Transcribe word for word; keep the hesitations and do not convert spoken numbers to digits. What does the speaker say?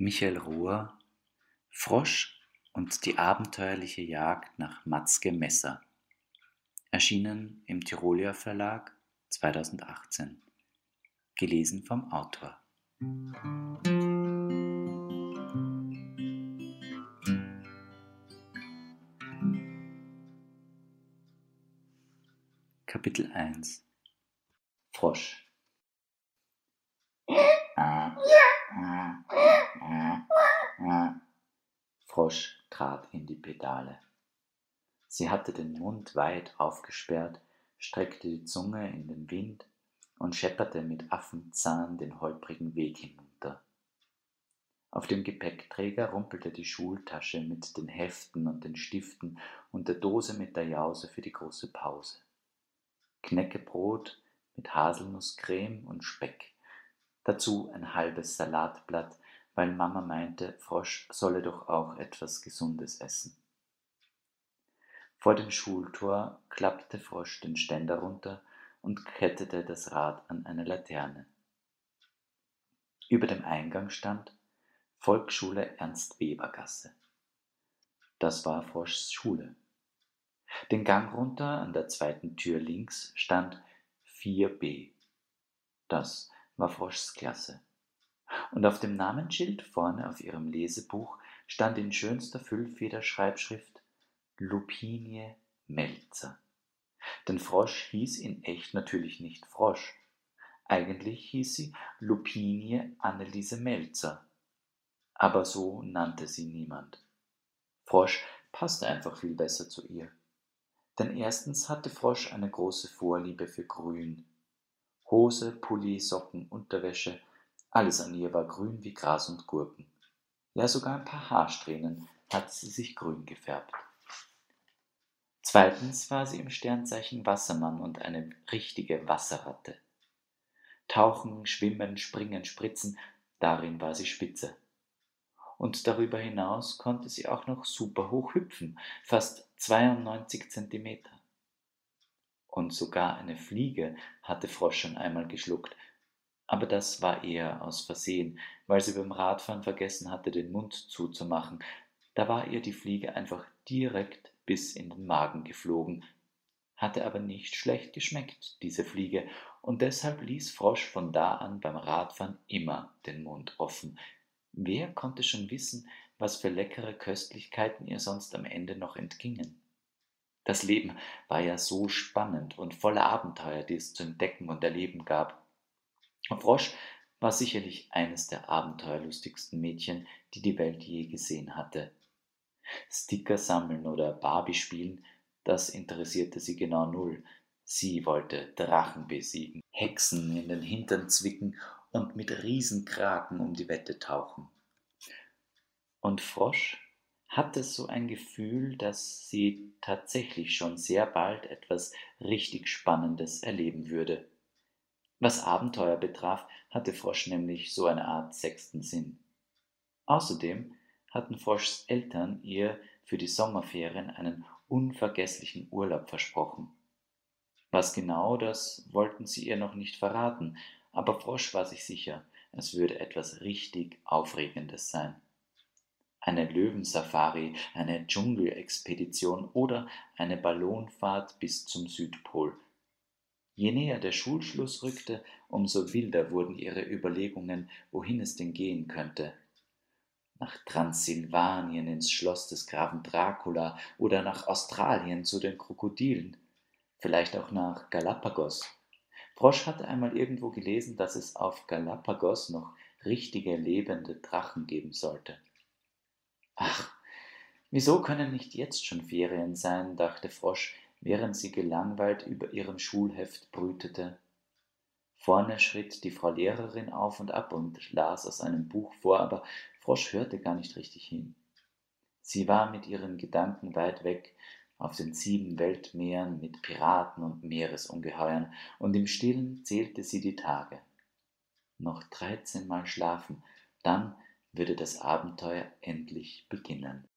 Michael Rohr: Frosch und die abenteuerliche Jagd nach Matzke Messer. Erschienen im Tyrolia Verlag zweitausendachtzehn. Gelesen vom Autor. Kapitel eins. Frosch. Ah, ah, ah, ah. Frosch trat in die Pedale. Sie hatte den Mund weit aufgesperrt, streckte die Zunge in den Wind und schepperte mit Affenzahn den holprigen Weg hinunter. Auf dem Gepäckträger rumpelte die Schultasche mit den Heften und den Stiften und der Dose mit der Jause für die große Pause. Knäckebrot mit Haselnusscreme und Speck. Dazu ein halbes Salatblatt, weil Mama meinte, Frosch solle doch auch etwas Gesundes essen. Vor dem Schultor klappte Frosch den Ständer runter und kettete das Rad an eine Laterne. Über dem Eingang stand Volksschule Ernst-Weber-Gasse. Das war Froschs Schule. Den Gang runter an der zweiten Tür links stand vier b. Das war Froschs Klasse. Und auf dem Namensschild vorne auf ihrem Lesebuch stand in schönster Füllfederschreibschrift Lupinie Melzer. Denn Frosch hieß in echt natürlich nicht Frosch. Eigentlich hieß sie Lupinie Anneliese Melzer. Aber so nannte sie niemand. Frosch passte einfach viel besser zu ihr. Denn erstens hatte Frosch eine große Vorliebe für Grün. Hose, Pulli, Socken, Unterwäsche, alles an ihr war grün wie Gras und Gurken. Ja, sogar ein paar Haarsträhnen hatte sie sich grün gefärbt. Zweitens war sie im Sternzeichen Wassermann und eine richtige Wasserratte. Tauchen, schwimmen, springen, spritzen, darin war sie spitze. Und darüber hinaus konnte sie auch noch super hoch hüpfen, fast zweiundneunzig Zentimeter. Und sogar eine Fliege hatte Frosch schon einmal geschluckt, aber das war eher aus Versehen, weil sie beim Radfahren vergessen hatte, den Mund zuzumachen. Da war ihr die Fliege einfach direkt bis in den Magen geflogen, hatte aber nicht schlecht geschmeckt, diese Fliege, und deshalb ließ Frosch von da an beim Radfahren immer den Mund offen. Wer konnte schon wissen, was für leckere Köstlichkeiten ihr sonst am Ende noch entgingen? Das Leben war ja so spannend und voller Abenteuer, die es zu entdecken und erleben gab. Und Frosch war sicherlich eines der abenteuerlustigsten Mädchen, die die Welt je gesehen hatte. Sticker sammeln oder Barbie spielen, das interessierte sie genau null. Sie wollte Drachen besiegen, Hexen in den Hintern zwicken und mit Riesenkraken um die Wette tauchen. Und Frosch hatte so ein Gefühl, dass sie tatsächlich schon sehr bald etwas richtig Spannendes erleben würde. Was Abenteuer betraf, hatte Frosch nämlich so eine Art sechsten Sinn. Außerdem hatten Froschs Eltern ihr für die Sommerferien einen unvergesslichen Urlaub versprochen. Was genau, das wollten sie ihr noch nicht verraten, aber Frosch war sich sicher, es würde etwas richtig Aufregendes sein. Eine Löwensafari, eine Dschungelexpedition oder eine Ballonfahrt bis zum Südpol. Je näher der Schulschluss rückte, umso wilder wurden ihre Überlegungen, wohin es denn gehen könnte. Nach Transsilvanien ins Schloss des Grafen Dracula oder nach Australien zu den Krokodilen, vielleicht auch nach Galapagos. Frosch hatte einmal irgendwo gelesen, dass es auf Galapagos noch richtige lebende Drachen geben sollte. Ach, wieso können nicht jetzt schon Ferien sein, dachte Frosch, während sie gelangweilt über ihrem Schulheft brütete. Vorne schritt die Frau Lehrerin auf und ab und las aus einem Buch vor, aber Frosch hörte gar nicht richtig hin. Sie war mit ihren Gedanken weit weg, auf den sieben Weltmeeren mit Piraten und Meeresungeheuern, und im Stillen zählte sie die Tage. Noch dreizehn Mal schlafen, dann würde das Abenteuer endlich beginnen.